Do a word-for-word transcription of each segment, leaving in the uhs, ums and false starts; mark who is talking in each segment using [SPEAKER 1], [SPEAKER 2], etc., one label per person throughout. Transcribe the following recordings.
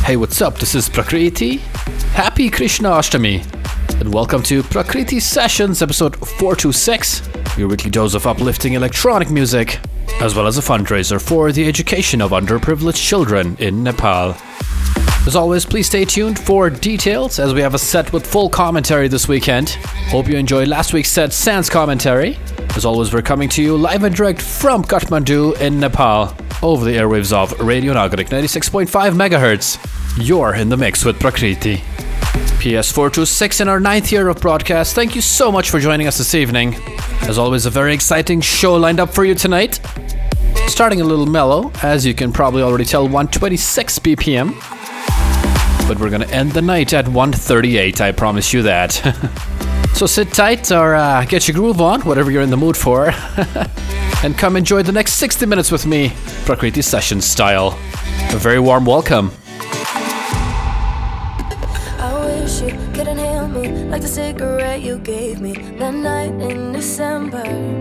[SPEAKER 1] Hey, what's up? This is Prakriti. Happy Krishna Ashtami. And welcome to Prakriti Sessions, episode four twenty-six, your weekly dose of uplifting electronic music, as well as a fundraiser for the education of underprivileged children in Nepal. As always, please stay tuned for details, as we have a set with full commentary this weekend. Hope you enjoyed last week's set sans commentary. As always, we're coming to you live and direct from Kathmandu in Nepal, over the airwaves of Radio Nagarik ninety-six point five megahertz. You're in the mix with Prakriti. P S four twenty-six in our ninth year of broadcast. Thank you so much for joining us this evening. As always, a very exciting show lined up for you tonight. Starting a little mellow, as you can probably already tell, one twenty-six B P M. But we're gonna end the night at one thirty-eight, I promise you that. So sit tight or uh, get your groove on, whatever you're in the mood for. And come enjoy the next sixty minutes with me, Prakriti Session style. A very warm welcome.
[SPEAKER 2] I wish you could inhale me like the cigarette you gave me that night in December.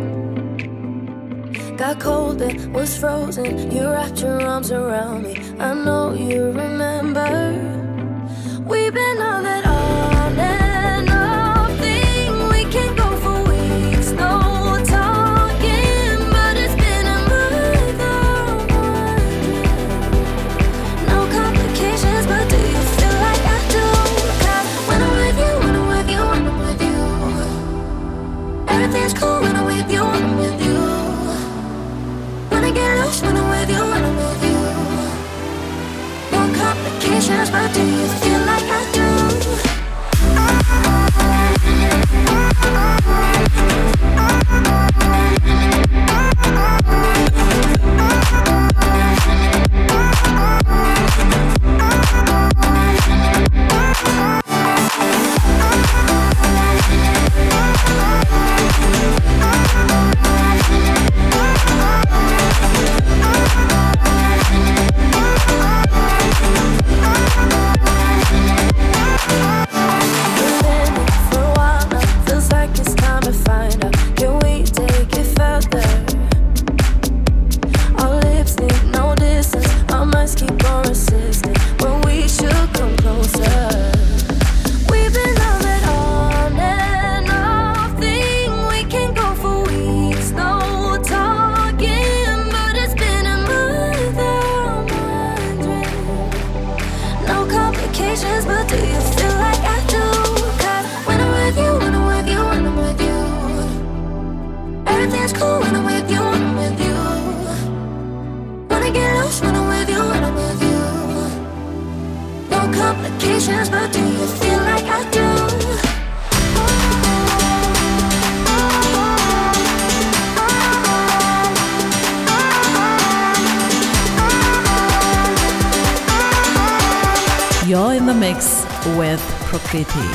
[SPEAKER 2] Got cold and was frozen, you wrapped your arms around me. I know you remember. We've been on that on and off thing. We can go for weeks, no talking, but it's been a month or more. No complications, but do you feel like I do? 'Cause when I'm with you, when I'm with you, when I'm with you, everything's cool when I'm with you, when I'm with you. When I get loose, when I'm with you, when I'm with you. No complications, but do you feel like I do?
[SPEAKER 3] You're in the mix with Prakriti.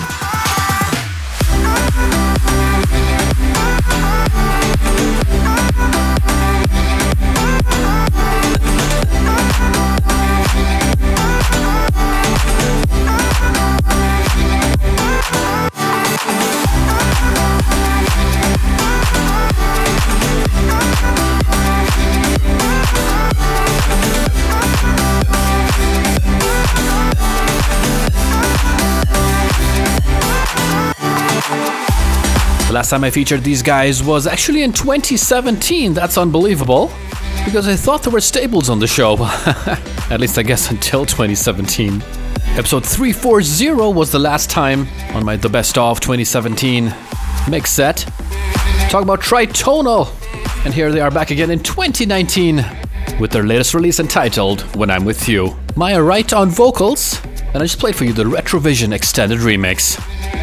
[SPEAKER 1] The last time I featured these guys was actually in twenty seventeen. That's unbelievable, because I thought there were stables on the show. At least I guess until twenty seventeen. Episode three forty was the last time on my The Best Of twenty seventeen mix set. Talk about Tritonal. And here they are back again in twenty nineteen with their latest release entitled When I'm With You. Maya Wright on vocals, and I just played for you the Retrovision extended remix.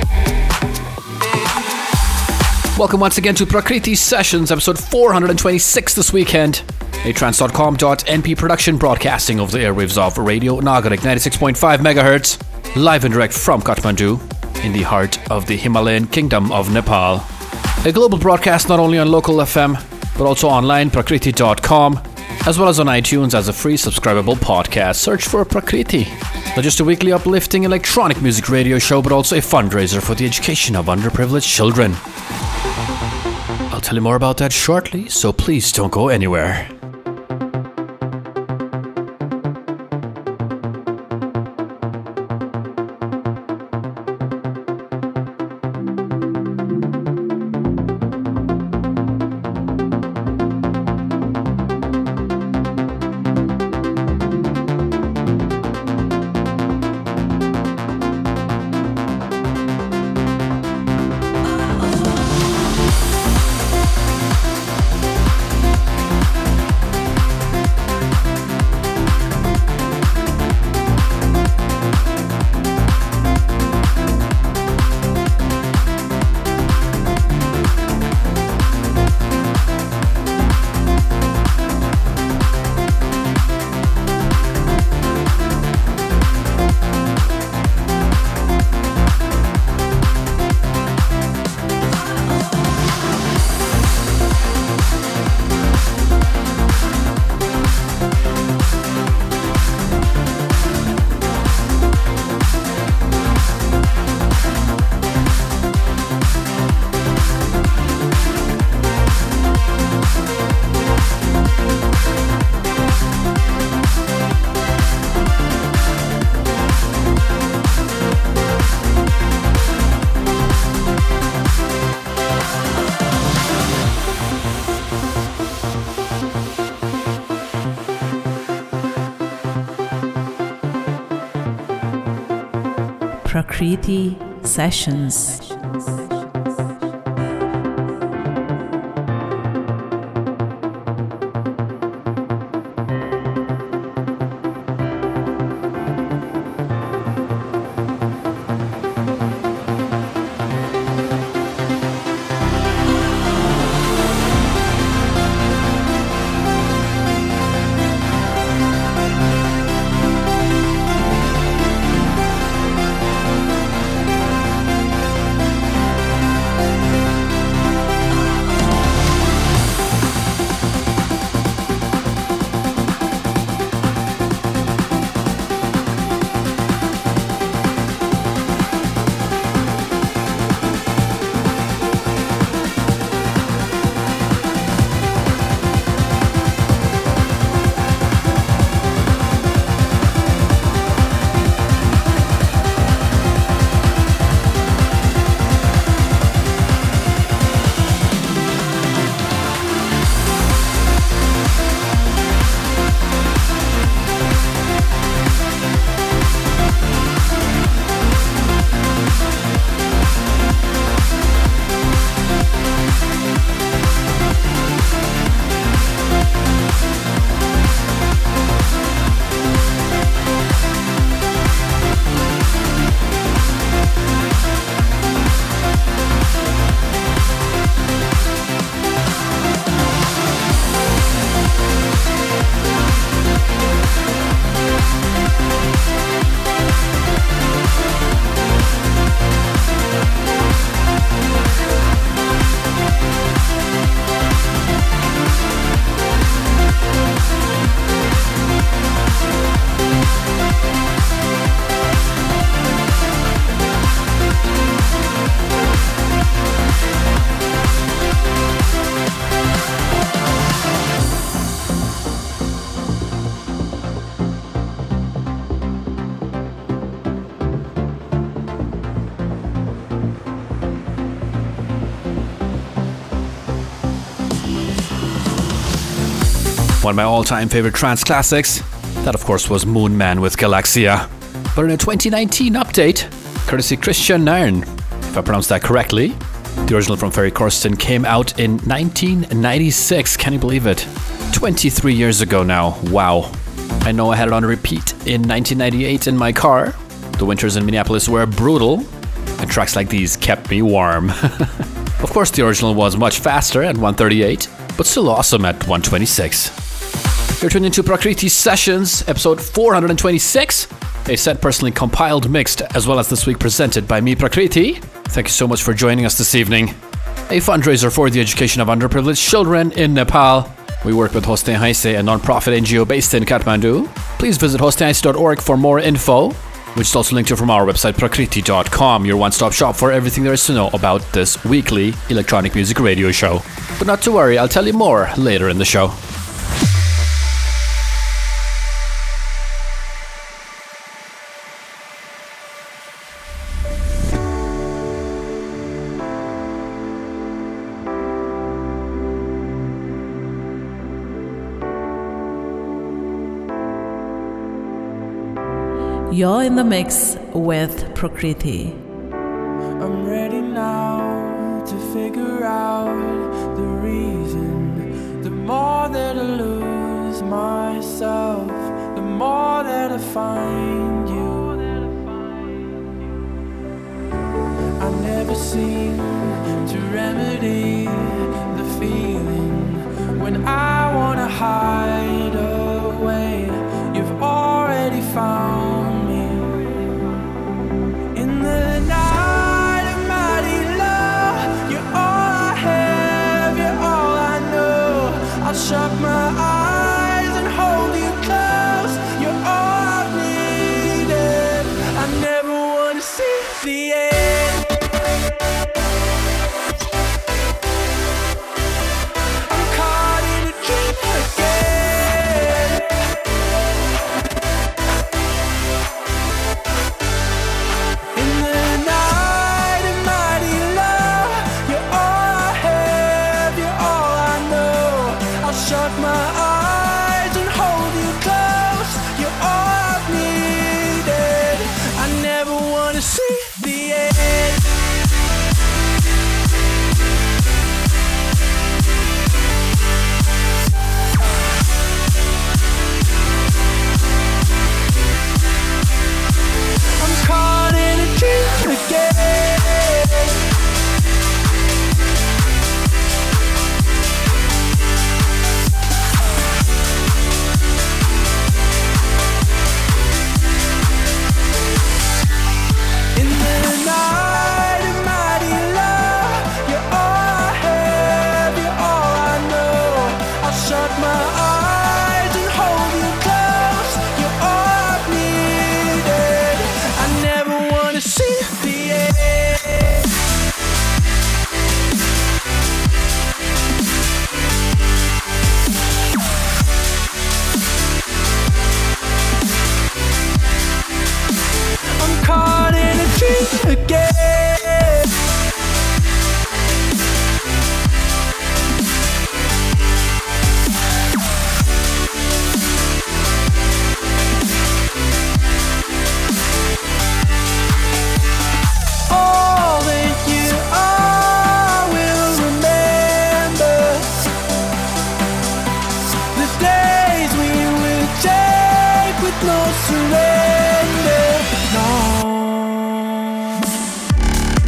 [SPEAKER 1] Welcome once again to Prakriti Sessions, episode four twenty-six this weekend. A trance dot com dot n p production broadcasting over the airwaves of Radio Nagarik ninety-six point five megahertz, live and direct from Kathmandu, in the heart of the Himalayan kingdom of Nepal. A global broadcast not only on local F M, but also online, prakriti dot com, as well as on iTunes as a free subscribable podcast. Search for Prakriti. Not just a weekly uplifting electronic music radio show, but also a fundraiser for the education of underprivileged children. I'll tell you more about that shortly, so please don't go anywhere.
[SPEAKER 3] Prakriti Sessions.
[SPEAKER 1] One of my all-time favorite trance classics. That, of course, was Moon Man with Galaxia. But in a twenty nineteen update, courtesy Christian Nairn, if I pronounced that correctly, the original from Ferry Corsten came out in nineteen ninety-six. Can you believe it? twenty-three years ago now. Wow. I know I had it on repeat in nineteen ninety-eight in my car. The winters in Minneapolis were brutal, and tracks like these kept me warm. Of course, the original was much faster at one thirty-eight, but still awesome at one twenty-six. You're tuned into Prakriti Sessions, episode four twenty-six, a set personally compiled, mixed, as well as this week presented by me, Prakriti. Thank you so much for joining us this evening. A fundraiser for the education of underprivileged children in Nepal. We work with Hostin Haise, a non-profit N G O based in Kathmandu. Please visit hostin haise dot org for more info, which is also linked to from our website, prakriti dot com, your one-stop shop for everything there is to know about this weekly electronic music radio show. But not to worry, I'll tell you more later in the show.
[SPEAKER 3] You're in the mix with Prakriti.
[SPEAKER 4] I'm ready now to figure out the reason. The more that I lose myself, the more that I find you. I never seem to remedy the feeling when I wanna hide away. You've already found the night of mighty love. You're all I have, you're all I know. I'll shut my eyes and hold you close. You're all I've needed. I never wanna see the end. I'm caught in a dream again.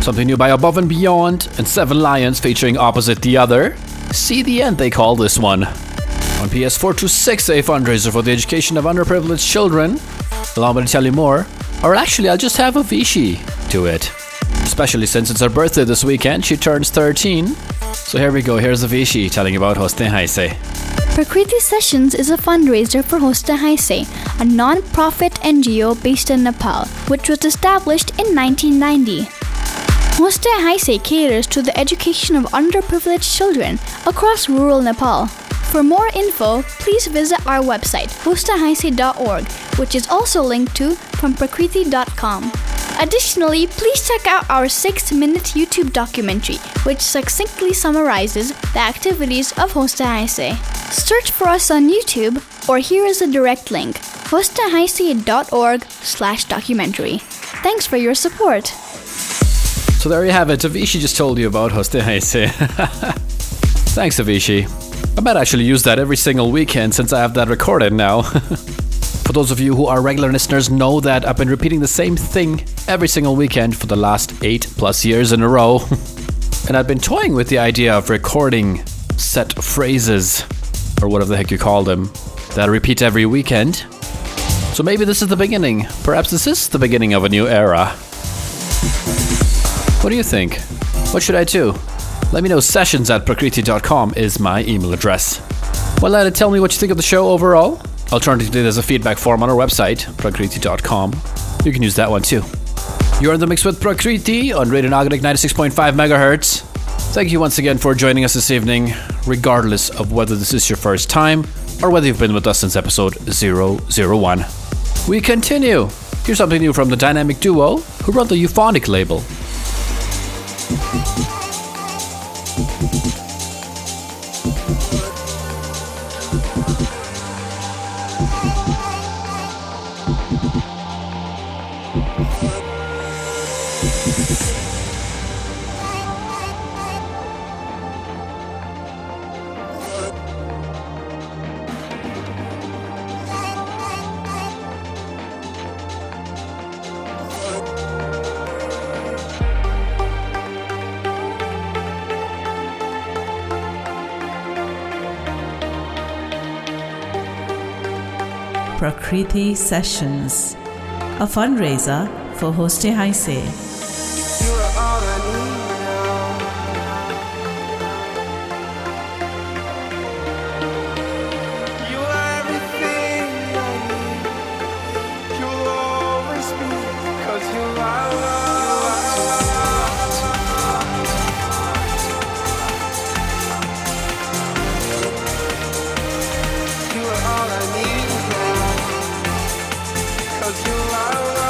[SPEAKER 1] Something new by Above and Beyond and Seven Lions featuring Opposite the Other. See the End, they call this one. On P S four twenty-six, a fundraiser for the education of underprivileged children. Allow me to tell you more. Or actually, I'll just have Avicii do it. Especially since it's her birthday this weekend, she turns thirteen. So here we go, here's Avicii telling you about Hoste Haise.
[SPEAKER 5] Prakriti Sessions is a fundraiser for Hoste Haise, a non-profit N G O based in Nepal, which was established in nineteen ninety. Hoste Haise caters to the education of underprivileged children across rural Nepal. For more info, please visit our website, hoste haise dot org, which is also linked to from prakriti dot com. Additionally, please check out our six-minute YouTube documentary, which succinctly summarizes the activities of Hoste Haise. Search for us on YouTube, or here is a direct link, hoste haise dot org slash documentary. Thanks for your support.
[SPEAKER 1] So there you have it, Avicii just told you about Hoste Haise. Thanks, Avicii. I might actually use that every single weekend since I have that recorded now. For those of you who are regular listeners, know that I've been repeating the same thing every single weekend for the last eight plus years in a row. And I've been toying with the idea of recording set phrases, or whatever the heck you call them, that I repeat every weekend. So maybe this is the beginning. Perhaps this is the beginning of a new era. What do you think? What should I do? Let me know. Sessions at prakriti dot com is my email address. Well, let it tell me what you think of the show overall. Alternatively, there's a feedback form on our website, prakriti dot com. You can use that one too. You're in the mix with Prakriti on Radio Nagarnik ninety-six point five megahertz. Thank you once again for joining us this evening, regardless of whether this is your first time or whether you've been with us since episode zero zero one. We continue. Here's something new from the dynamic duo who run the Euphonic label.
[SPEAKER 3] Prakriti Sessions, a fundraiser for Hoste Haise.
[SPEAKER 4] You are all I need now. You are everything I need. You'll always be, 'cause you are love. You are all I need now. 'Cause you are love.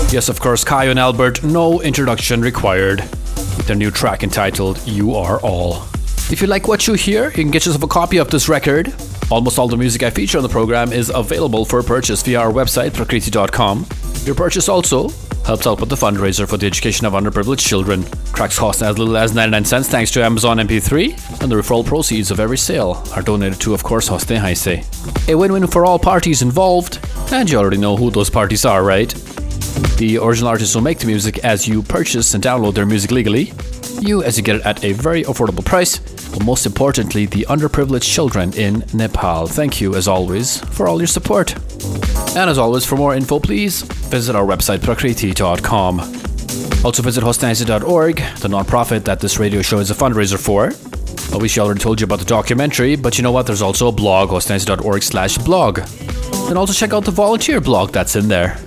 [SPEAKER 1] Yes, of course, Kayo and Albert, no introduction required. Their new track entitled You Are All. If you like what you hear, you can get yourself a copy of this record. Almost all the music I feature on the program is available for purchase via our website, prakriti dot com. Your purchase also helps out with the fundraiser for the education of underprivileged children. Tracks cost as little as ninety-nine cents thanks to Amazon M P three, and the referral proceeds of every sale are donated to, of course, Hoste Haise. A win-win for all parties involved, and you already know who those parties are, right? The original artists will make the music as you purchase and download their music legally. You as you get it at a very affordable price, but most importantly, the underprivileged children in Nepal. Thank you, as always, for all your support. And as always, for more info, please visit our website, prakriti dot com. Also visit hoste haise dot org, the non-profit that this radio show is a fundraiser for. I wish I already told you about the documentary, but you know what? There's also a blog, hoste haise dot org slash blog. Then also check out the volunteer blog that's in there.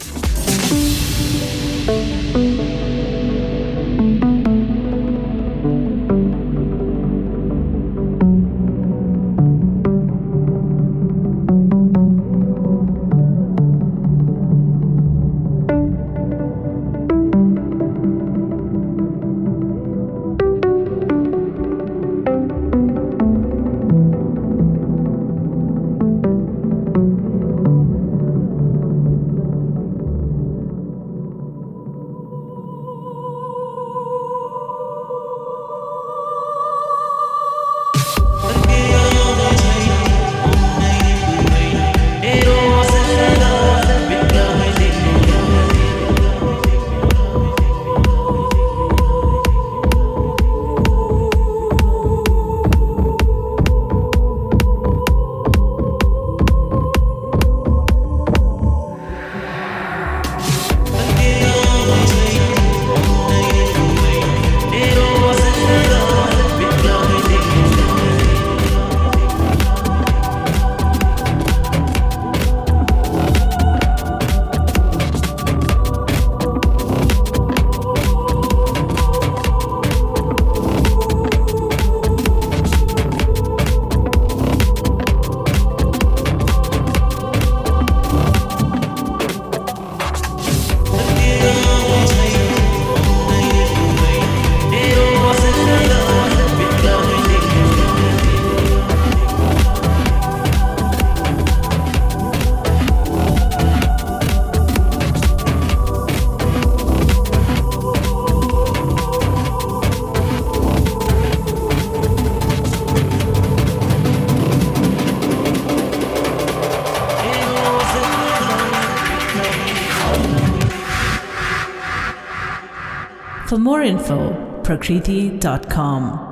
[SPEAKER 3] For more info, prakriti dot com.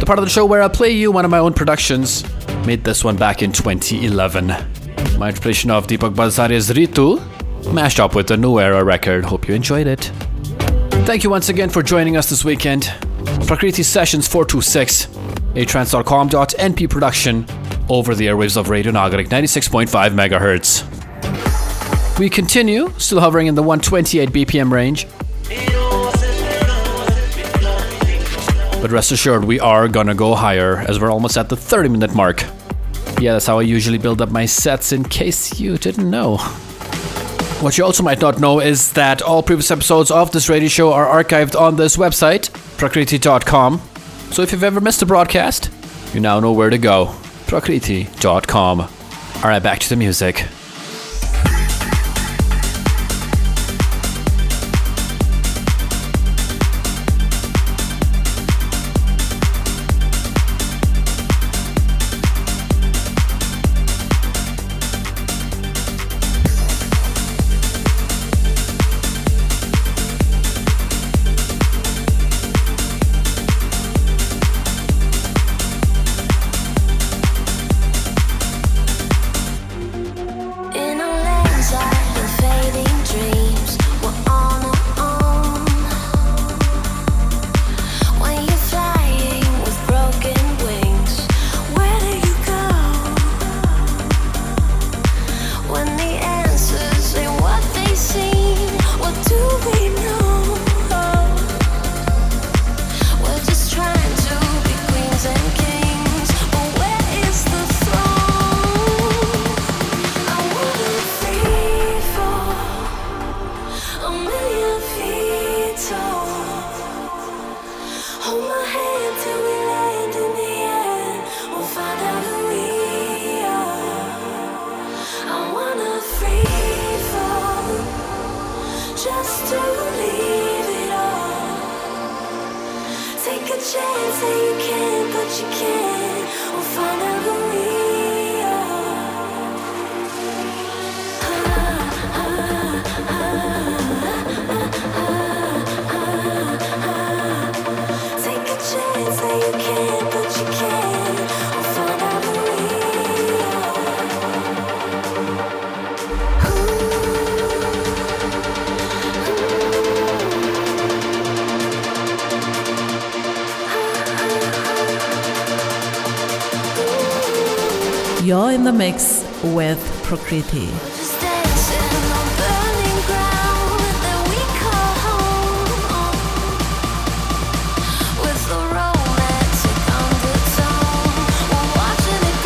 [SPEAKER 1] part of the show where I'll play you one of my own productions. Made this one back in twenty eleven. My interpretation of Deepak Balsaria's Ritu, mashed up with the New Era record. Hope you enjoyed it. Thank you once again for joining us this weekend. Prakriti Sessions four two six, a trance dot com dot n p production over the airwaves of Radio Nagarik ninety-six point five megahertz. We continue, still hovering in the one twenty-eight B P M range. But rest assured, we are gonna go higher as we're almost at the thirty minute mark. Yeah, that's how I usually build up my sets, in case you didn't know. What you also might not know is that all previous episodes of this radio show are archived on this website, prakriti dot com. So if you've ever missed a broadcast, you now know where to go, prakriti dot com. Alright, back to the music.
[SPEAKER 3] You're in the mix with Prakriti.
[SPEAKER 2] Just dancing on burning ground that we call home, with the romantic undertone, we're watching it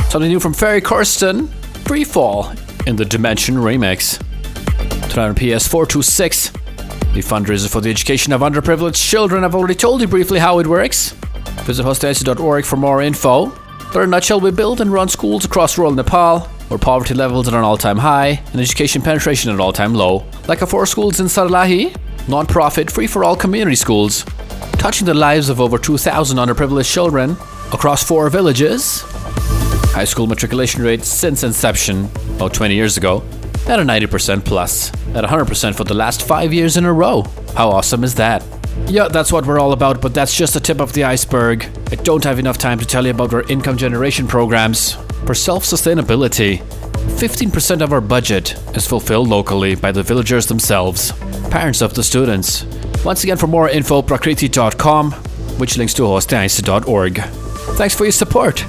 [SPEAKER 1] Something new from Ferry Corsten, Free Fall in the Dimension remix. Tonight on P S four two six, the fundraiser for the education of underprivileged children. I've already told you briefly how it works. Visit hostehaise dot org for more info. But in a nutshell, we build and run schools across rural Nepal, where poverty levels are at an all-time high and education penetration at an all-time low. Like our four schools in Sarlahi, non-profit, free-for-all community schools, touching the lives of over two thousand underprivileged children across four villages. High school matriculation rate since inception, about twenty years ago, at a ninety percent plus, at one hundred percent for the last five years in a row. How awesome is that? Yeah, that's what we're all about, but that's just the tip of the iceberg. I don't have enough time to tell you about our income generation programs. For self-sustainability, fifteen percent of our budget is fulfilled locally by the villagers themselves, parents of the students. Once again, for more info, prakriti dot com, which links to hostehaise dot org. Thanks for your support.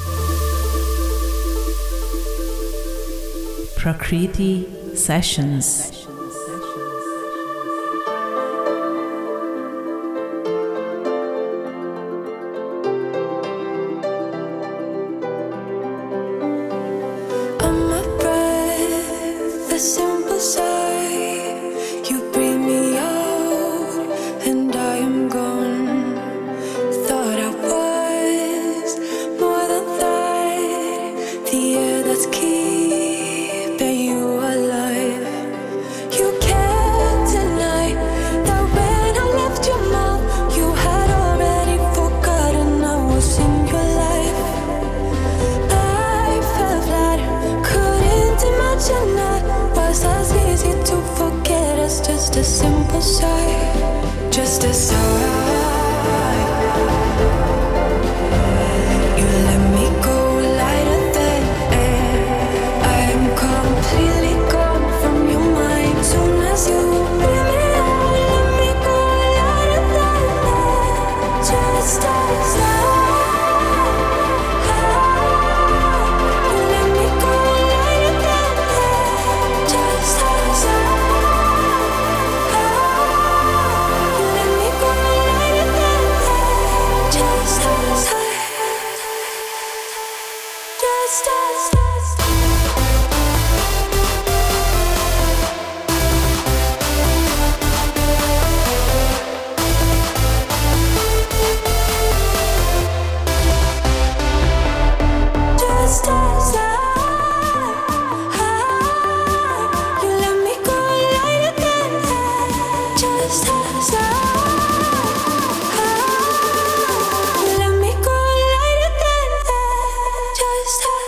[SPEAKER 3] Prakriti Sessions.
[SPEAKER 2] I'm a breath, the simple sigh. You breathe me out, and I am gone. Thought I was more than that. The air that's keeping you alive. You can't deny that when I left your mouth, you had already forgotten I was in your life. I fell flat, couldn't imagine that was as easy to forget as just a simple sigh, just a sigh. You let me go lighter than air. I am completely gone from your mind. Soon as you bring me out, let me go lighter than air. Just a sigh. You let me go lighter than air. Just a sigh. You let me go lighter than air. Just a sigh. Just a sigh. Just a sigh. You let me go lighter than air. Just a sigh. You let me go lighter than air. Just a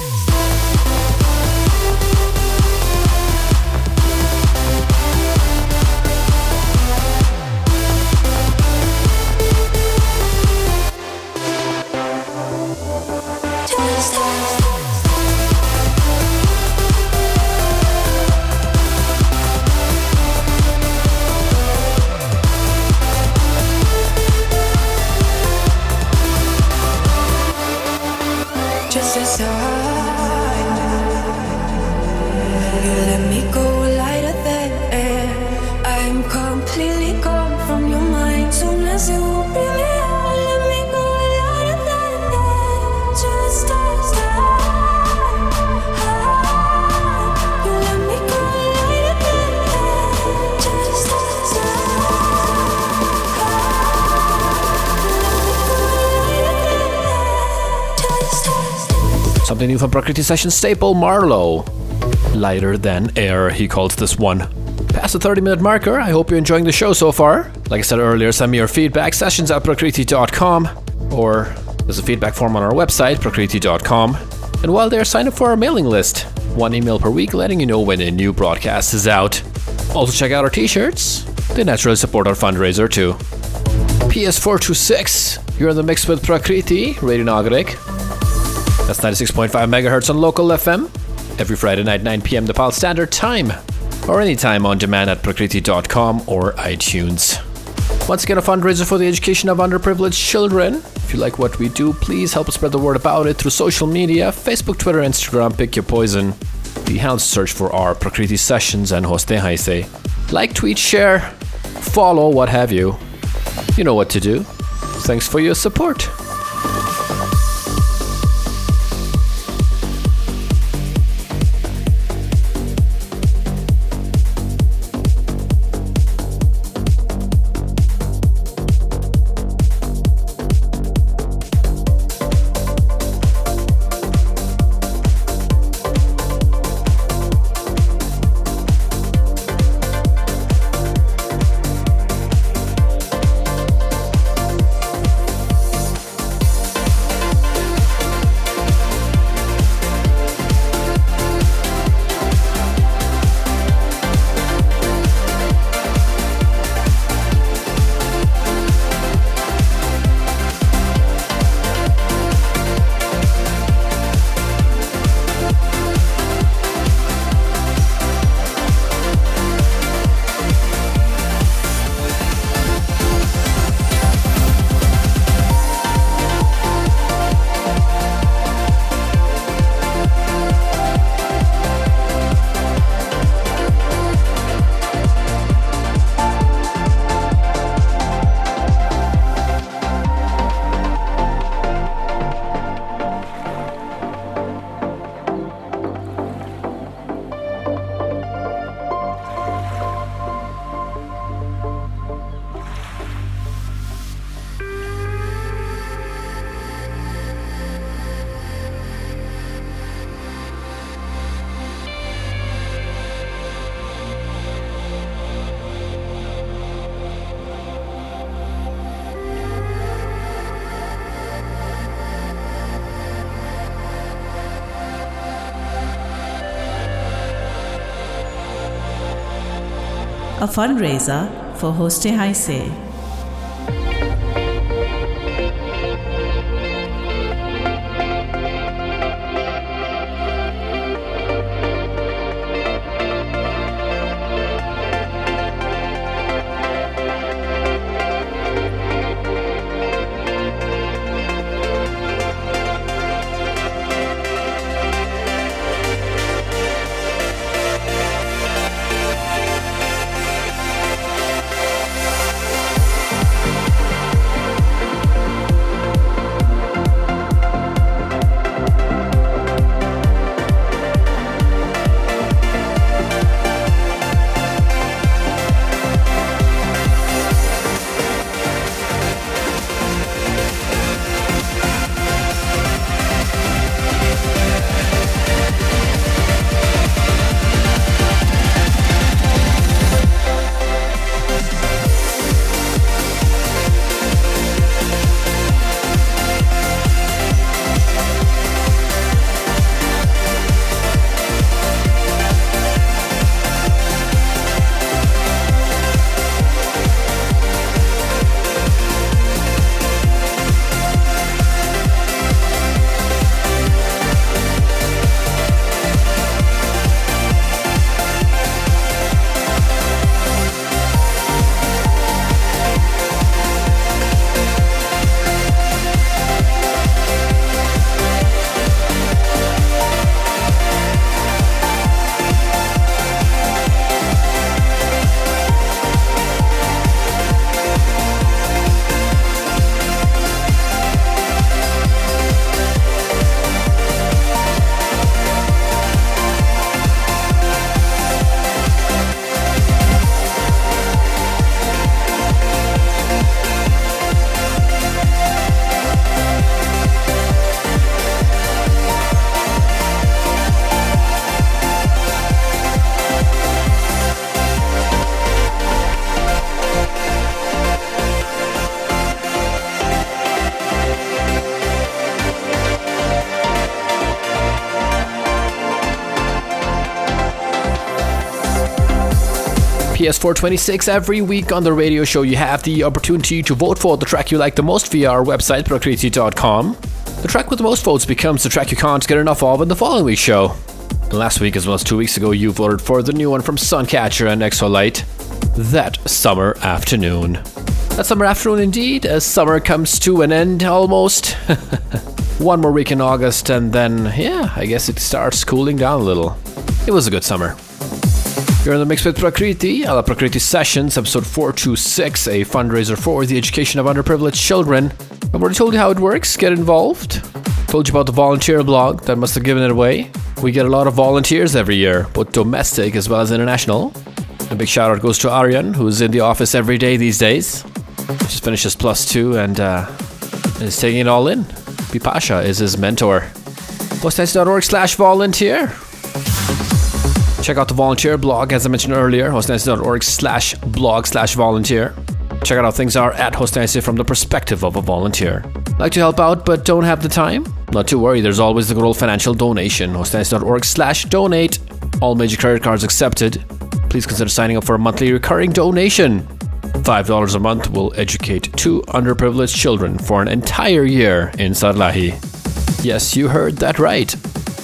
[SPEAKER 2] Just a Just a sigh. You let me go lighter than air. I'm completely gone from your mind. Soon as you bring me out, let me go lighter than air. Just a sigh. You let me go lighter than air. Just a sigh.
[SPEAKER 1] Something new from Prakriti Session staple Marlowe. Lighter than air, he calls this one. Past the thirty minute marker, I hope you're enjoying the show so far. Like I said earlier, send me your feedback, sessions at prakriti dot com, or there's a feedback form on our website, prakriti dot com. And while there, sign up for our mailing list. One email per week letting you know when a new broadcast is out. Also check out our t-shirts. They naturally support our fundraiser too. P S four two six, you're in the mix with Prakriti, Radio Nagarik. That's ninety-six point five megahertz on local F M. Every Friday night, nine p.m. Nepal Standard Time. Or anytime on demand at prakriti dot com or iTunes. Once again, a fundraiser for the education of underprivileged children. If you like what we do, please help us spread the word about it through social media, Facebook, Twitter, Instagram, pick your poison. The hounds search for our Prakriti Sessions and Hostehaise. Like, tweet, share, follow, what have you. You know what to do. Thanks for your support.
[SPEAKER 3] a fundraiser for Hoste Haise.
[SPEAKER 1] P S four twenty-six, every week on the radio show you have the opportunity to vote for the track you like the most via our website, prakriti dot com. The track with the most votes becomes the track you can't get enough of in the following week's show. And last week, as well as two weeks ago, you voted for the new one from Suncatcher and Exolite, That Summer Afternoon. That summer afternoon indeed, as summer comes to an end almost. One more week in August and then, yeah, I guess it starts cooling down a little. It was a good summer. You're in the mix with Prakriti, a la Prakriti Sessions, episode four twenty-six, a fundraiser for the education of underprivileged children. I've already told you how it works. Get involved. Told you about the volunteer blog that must have given it away. We get a lot of volunteers every year, both domestic as well as international. A big shout out goes to Aryan, who's in the office every day these days. Just finished his plus two and uh, is taking it all in. Bipasha is his mentor. hostnice.org slash volunteer. Check out the volunteer blog, as I mentioned earlier, hostnice.org slash blog slash volunteer. Check out how things are at Hostnice from the perspective of a volunteer. Like to help out but don't have the time? Not to worry, there's always the good old financial donation. hostnice.org slash donate. All major credit cards accepted. Please consider signing up for a monthly recurring donation. five dollars a month will educate two underprivileged children for an entire year in Sarlahi. Yes, you heard that right.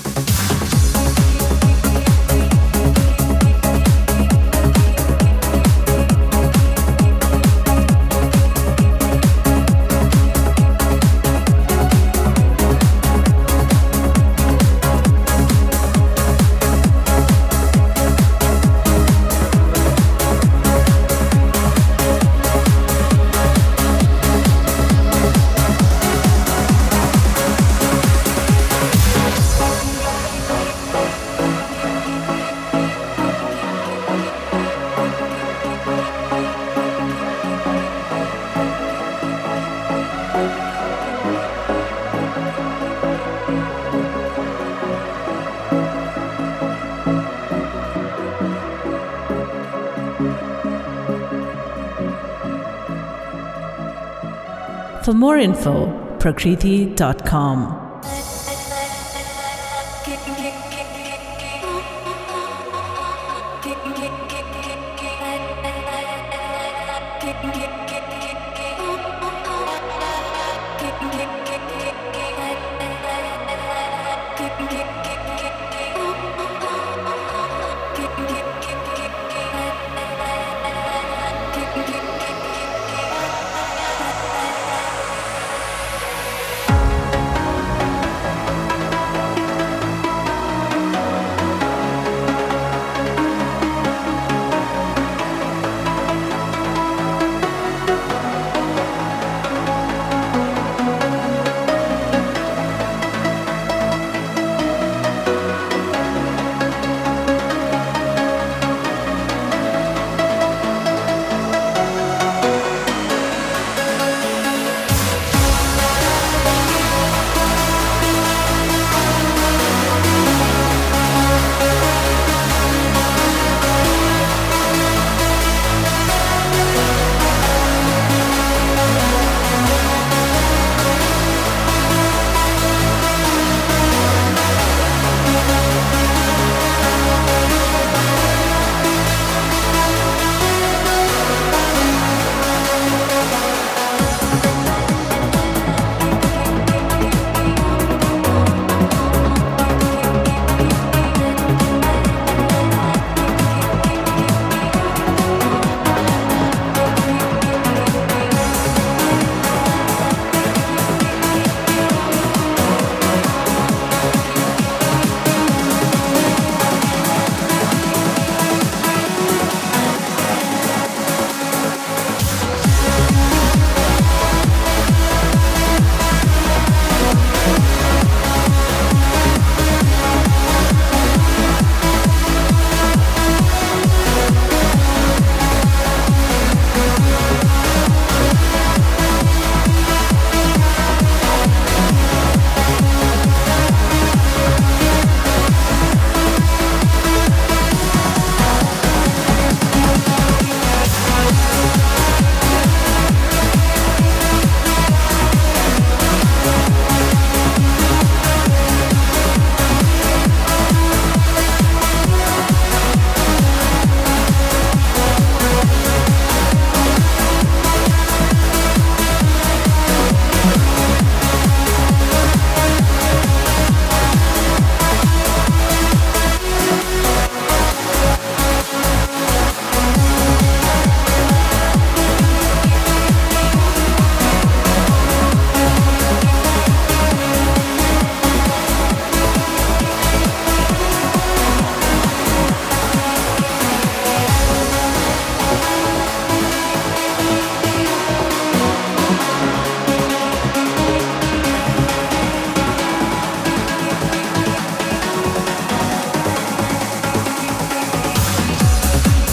[SPEAKER 3] For more info, prakriti dot com.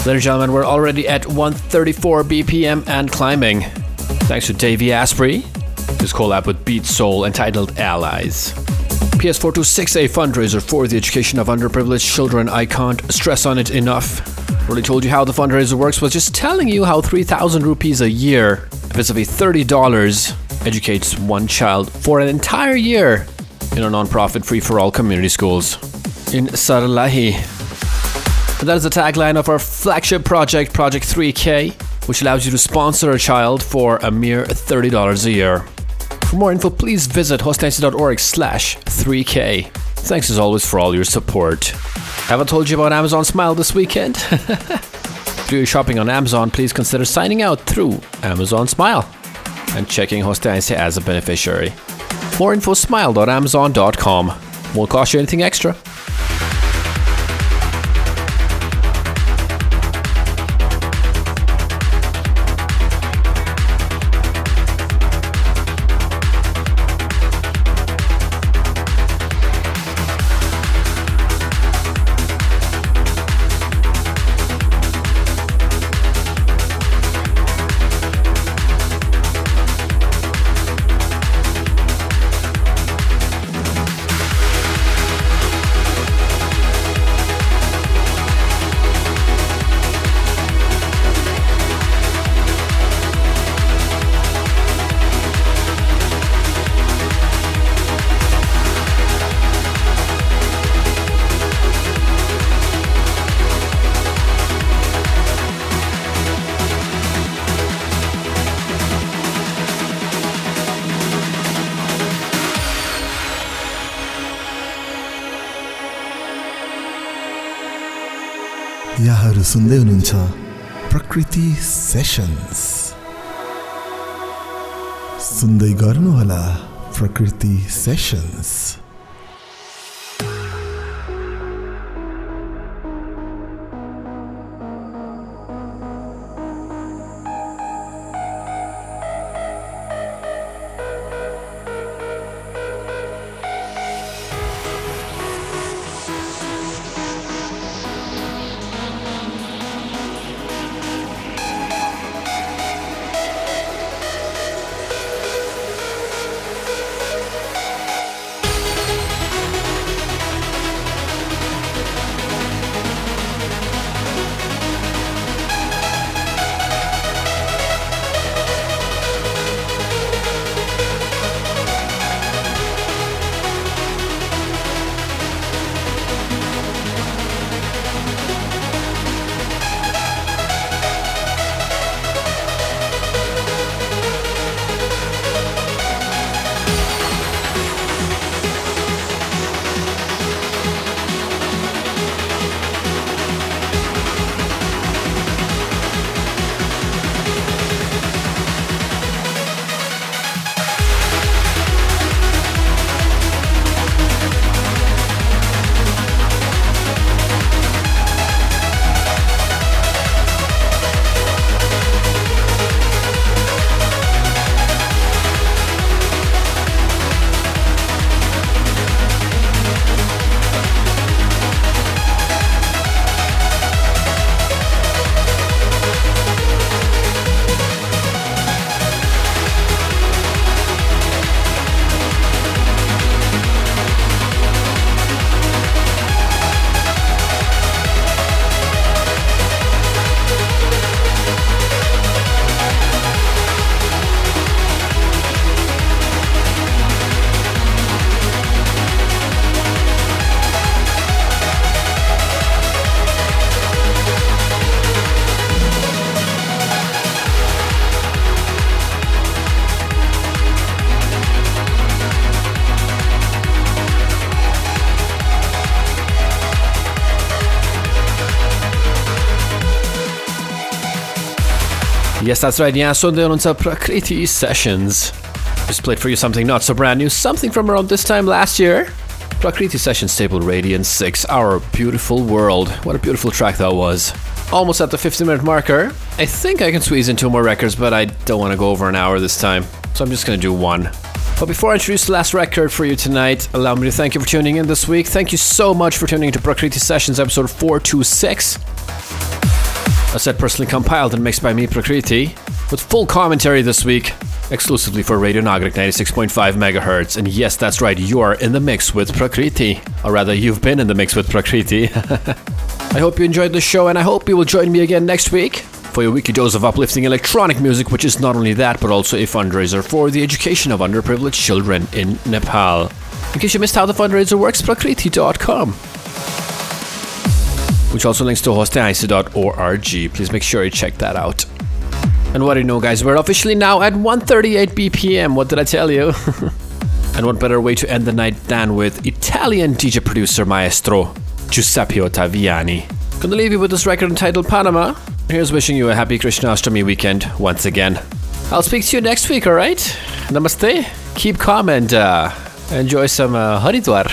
[SPEAKER 1] Ladies and gentlemen, we're already at one thirty-four B P M and climbing. Thanks to Davey Asprey. His collab with Beat Soul entitled Allies. P S four two six, a fundraiser for the education of underprivileged children. I can't stress on it enough. Really told you how the fundraiser works, was just telling you how three thousand rupees a year, vis-a-vis thirty dollars, educates one child for an entire year in our non-profit free-for-all community schools in Sarlahi. And that is the tagline of our flagship project, Project three K, which allows you to sponsor a child for a mere thirty dollars a year. For more info, please visit hostnc.org slash 3K. Thanks as always for all your support. Have I told you about Amazon Smile this weekend? If you're shopping on Amazon, please consider signing out through Amazon Smile and checking Hostnc as a beneficiary. More info, smile dot amazon dot com. Won't cost you anything extra.
[SPEAKER 6] यहाँहरू सुन्दै हुनुहुन्छ प्रकृति sessions सुन्दै गर्नुहोला प्रकृति sessions
[SPEAKER 1] Yes, that's right. Yeah, so on Prakriti Sessions. Just played for you something not so brand new, something from around this time last year. Prakriti Sessions staple Radiant six, Our Beautiful World. What a beautiful track that was. Almost at the fifty minute marker. I think I can squeeze in two more records, but I don't want to go over an hour this time, so I'm just going to do one. But before I introduce the last record for you tonight, allow me to thank you for tuning in this week. Thank you so much for tuning into Prakriti Sessions episode four two six. A set personally compiled and mixed by me, Prakriti, with full commentary this week, exclusively for Radio Nagarik ninety-six point five megahertz. And yes, that's right, you are in the mix with Prakriti. Or rather, you've been in the mix with Prakriti. I hope you enjoyed the show, and I hope you will join me again next week for your weekly dose of uplifting electronic music, which is not only that, but also a fundraiser for the education of underprivileged children in Nepal. In case you missed how the fundraiser works, prakriti dot com, which also links to hoste haise dot org. Please make sure you check that out. And what do you know, guys? We're officially now at one thirty-eight B P M. What did I tell you? And what better way to end the night than with Italian D J producer maestro Giuseppe Ottaviani. Gonna leave you with this record entitled Panama. Here's wishing you a happy Krishnastami weekend once again. I'll speak to you next week, alright? Namaste. Keep calm and uh, enjoy some uh, Haridwar.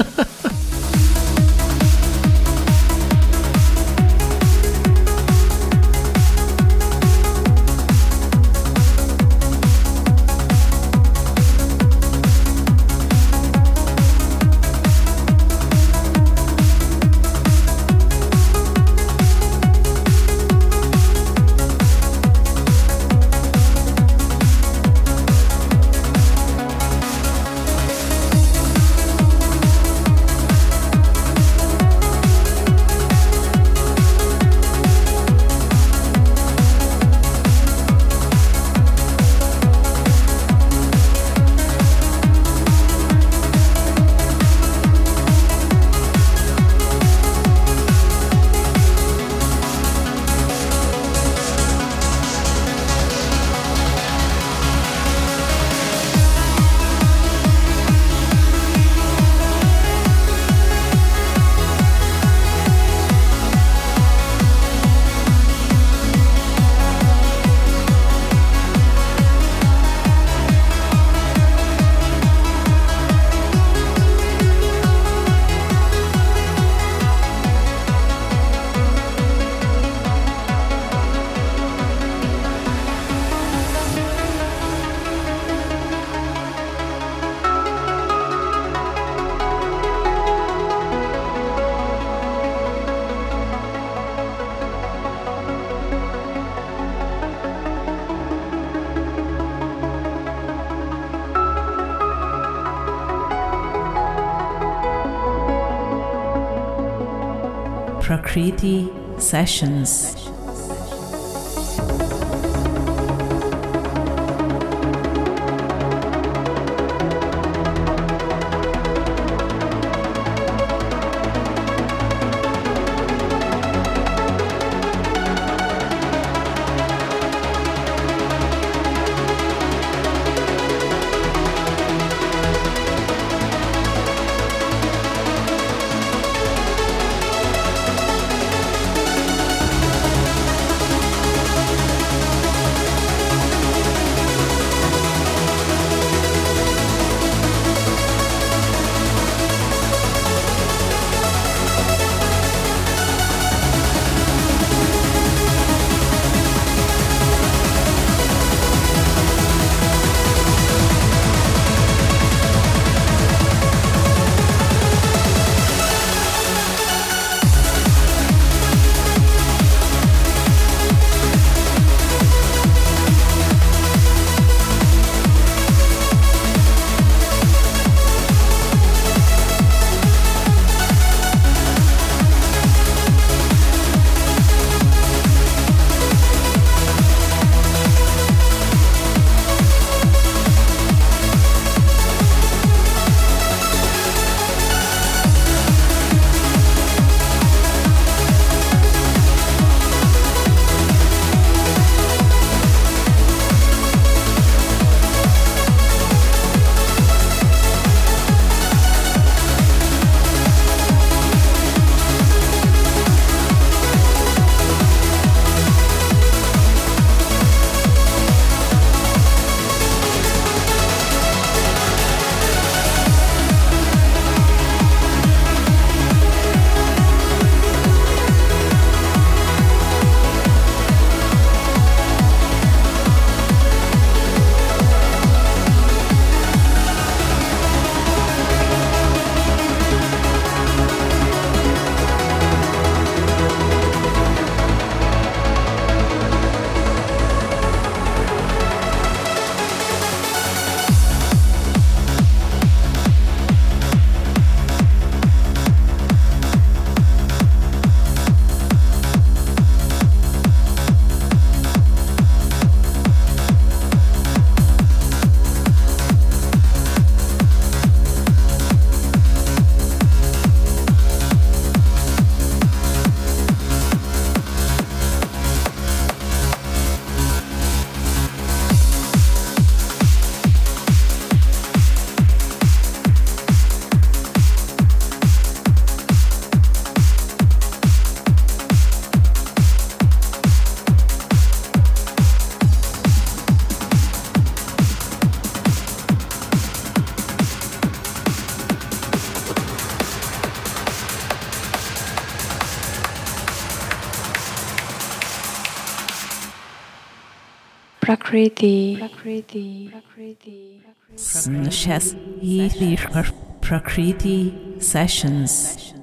[SPEAKER 3] Prakriti Sessions.
[SPEAKER 7] Prakriti. Prakriti. Prakriti.
[SPEAKER 3] Snas Prakriti Sessions.